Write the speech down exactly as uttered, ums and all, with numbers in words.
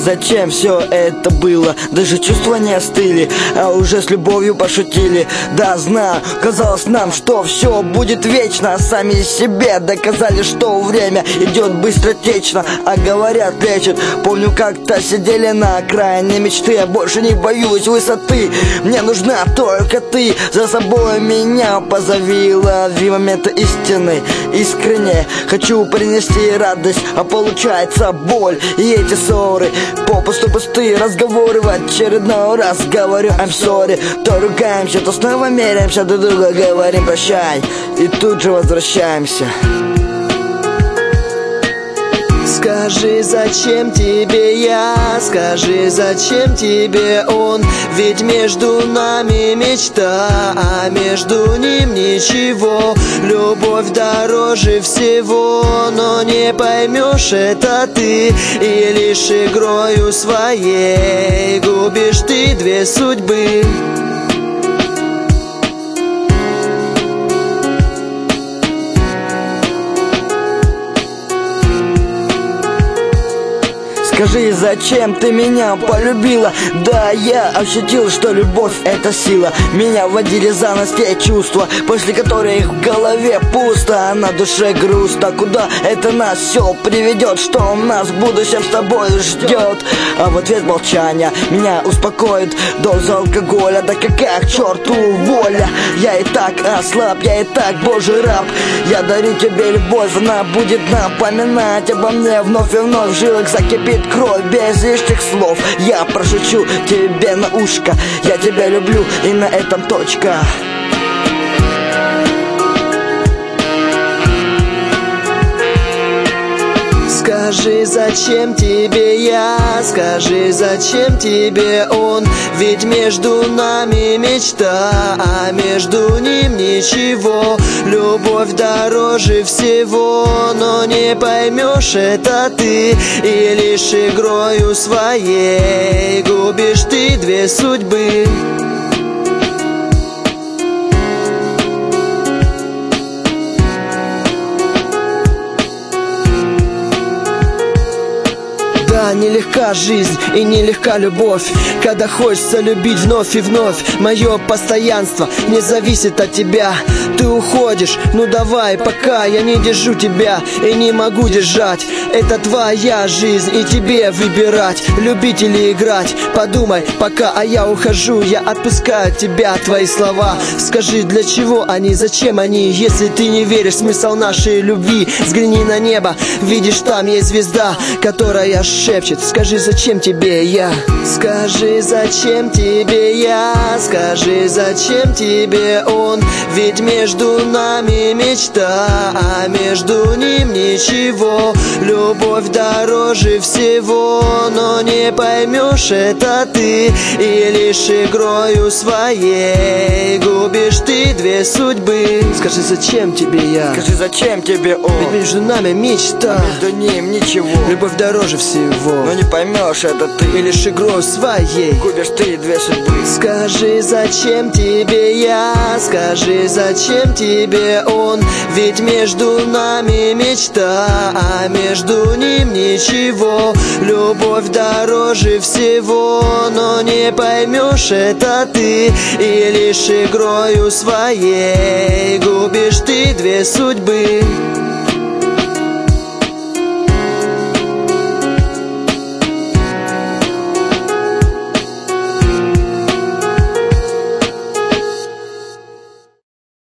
зачем все это было? Даже чувства не остыли, а уже с любовью пошутили. Да, знаю, казалось нам, что все будет вечно, а сами себе доказали, что время идет быстротечно, а говорят, лечат. Помню, как-то сидели на окраине мечты, я больше не боюсь высоты. Мне нужна только ты, за собой меня позови. Лови моменты истины, искренне хочу принести радость, а получается боль. И эти ссоры, попусту пустые разговоры, в очередной раз говорю I'm sorry. То ругаемся, то снова меряемся, друг друга говорим прощай, и тут же возвращаемся. Скажи, зачем тебе я, скажи, зачем тебе он? Ведь между нами мечта, а между ним ничего. Любовь дороже всего, но не поймешь это ты. И лишь игрою своей губишь ты две судьбы. Скажи, зачем ты меня полюбила? Да, я ощутил, что любовь — это сила. Меня водили за нос те чувства, после которых в голове пусто, а на душе грустно. Куда это нас все приведет? Что нас в будущем с тобой ждет? А в ответ молчание меня успокоит доза алкоголя. Да какая к черту воля? Я и так ослаб, я и так божий раб. Я дарю тебе любовь, она будет напоминать обо мне вновь и вновь. В жилах закипит кровь без лишних слов. Я прошучу тебе на ушко, я тебя люблю, и на этом точка. Скажи, зачем тебе я, скажи, зачем тебе он? Ведь между нами мечта, а между ним ничего. Любовь дороже всего, но не поймешь это ты. И лишь игрою своей губишь ты две судьбы. Да, нелегка жизнь и нелегка любовь, когда хочется любить вновь и вновь. Мое постоянство не зависит от тебя. Ты уходишь, ну давай, пока я не держу тебя и не могу держать. Это твоя жизнь, и тебе выбирать, любить или играть. Подумай пока, а я ухожу, я отпускаю тебя. Твои слова, скажи, для чего они, зачем они? Если ты не веришь в смысл нашей любви, взгляни на небо, видишь, там есть звезда, которая шепчет. Скажи, зачем тебе я? Скажи, зачем тебе я? Скажи, зачем тебе он? Ведь между нами мечта, а между ним ничего. Любовь дороже всего, но не поймешь это ты. И лишь игрою своей губишь ты две судьбы. Скажи, зачем тебе я? Скажи, зачем тебе он? Ведь между нами мечта, а между ним ничего. Любовь дороже всего, но не поймешь это ты. И лишь игрой своей губишь ты две судьбы. Скажи, зачем тебе я, скажи, зачем тебе он? Ведь между нами мечта, а между ним ничего. Любовь дороже всего, но не поймешь это ты. И лишь игрою своей губишь ты две судьбы.